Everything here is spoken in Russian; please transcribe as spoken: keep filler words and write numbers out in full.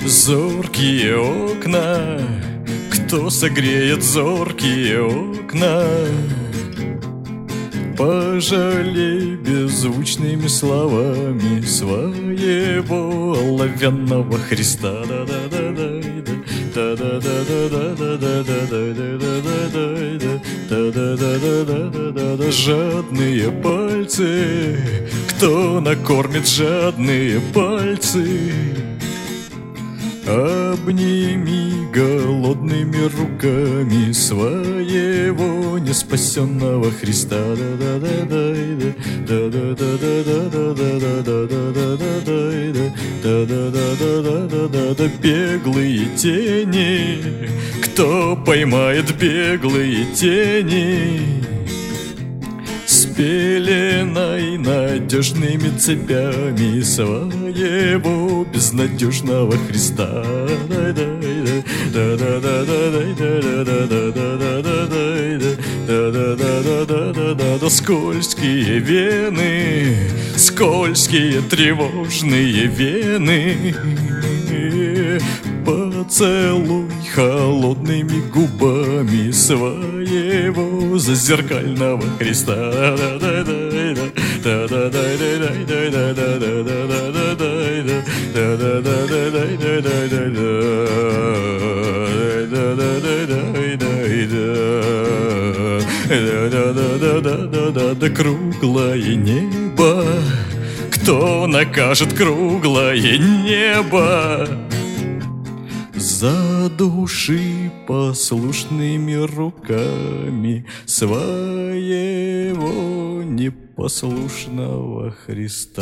Зоркие окна, кто согреет зоркие окна? Пожалей беззвучными словами своего оловянного Христа. Жадные пальцы, кто накормит жадные пальцы? Обними голодными руками своего неспасенного Христа. Беглые тени, кто поймает беглые тени? С пеленой надежными цепями своего безнадежного Христа. Скользкие вены, скользкие тревожные вены. Поцелуй холодными губами своего зазеркального Христа. Да круглое небо, кто накажет круглое небо? Задуши послушными руками своего непослушного Христа.